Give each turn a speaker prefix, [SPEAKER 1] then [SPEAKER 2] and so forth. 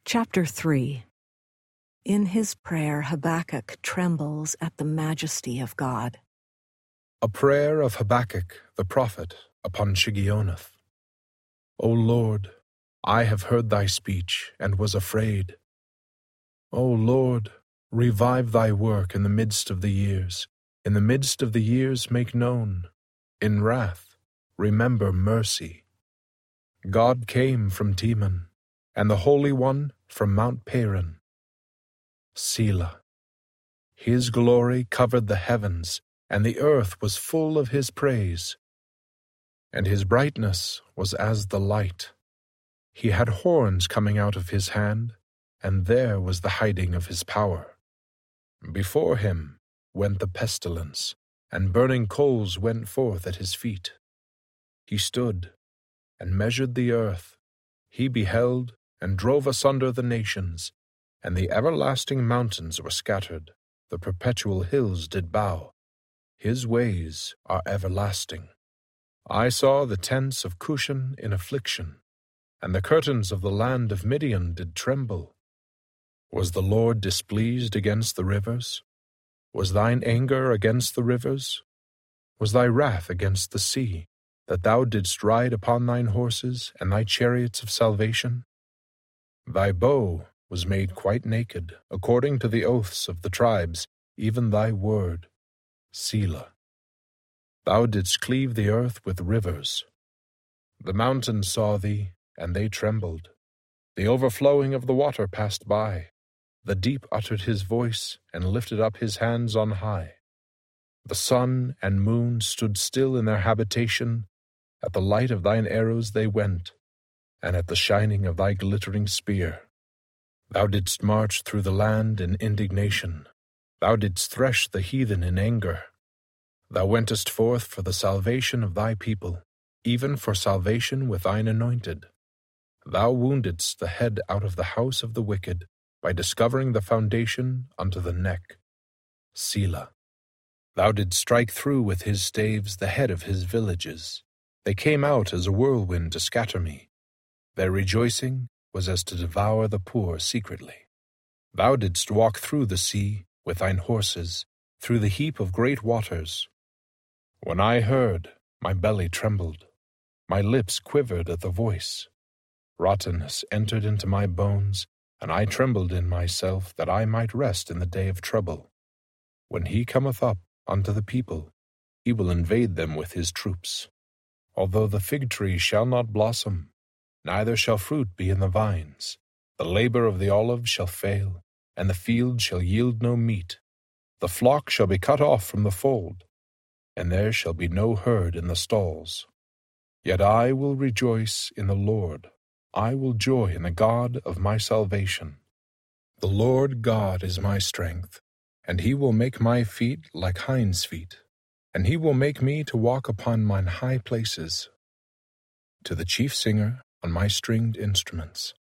[SPEAKER 1] Chapter 3. In his prayer, Habakkuk trembles at the majesty of God.
[SPEAKER 2] A prayer of Habakkuk the prophet upon Shigionoth. O Lord, I have heard thy speech and was afraid. O Lord, revive thy work in the midst of the years. In the midst of the years make known. In wrath, remember mercy. God came from Teman, and the Holy One from Mount Paran. Selah. His glory covered the heavens, and the earth was full of his praise. And his brightness was as the light. He had horns coming out of his hand, and there was the hiding of his power. Before him went the pestilence, and burning coals went forth at his feet. He stood and measured the earth. He beheld and drove asunder the nations, and the everlasting mountains were scattered. The perpetual hills did bow. His ways are everlasting. I saw the tents of Cushan in affliction, and the curtains of the land of Midian did tremble. Was the Lord displeased against the rivers? Was thine anger against the rivers? Was thy wrath against the sea, that thou didst ride upon thine horses and thy chariots of salvation? Thy bow was made quite naked, according to the oaths of the tribes, even thy word. Selah. Thou didst cleave the earth with rivers. The mountains saw thee, and they trembled. The overflowing of the water passed by. The deep uttered his voice, and lifted up his hands on high. The sun and moon stood still in their habitation. At the light of thine arrows they went, and at the shining of thy glittering spear. Thou didst march through the land in indignation. Thou didst thresh the heathen in anger. Thou wentest forth for the salvation of thy people, even for salvation with thine anointed. Thou woundedst the head out of the house of the wicked, by discovering the foundation unto the neck. Selah. Thou didst strike through with his staves the head of his villages. They came out as a whirlwind to scatter me. Their rejoicing was as to devour the poor secretly. Thou didst walk through the sea with thine horses, through the heap of great waters. When I heard, my belly trembled. My lips quivered at the voice. Rottenness entered into my bones, and I trembled in myself, that I might rest in the day of trouble. When he cometh up unto the people, he will invade them with his troops. Although the fig tree shall not blossom, neither shall fruit be in the vines, the labor of the olive shall fail, and the field shall yield no meat. The flock shall be cut off from the fold, and there shall be no herd in the stalls. Yet I will rejoice in the Lord. I will joy in the God of my salvation. The Lord God is my strength, and he will make my feet like hinds' feet, and he will make me to walk upon mine high places. To the chief singer on my stringed instruments.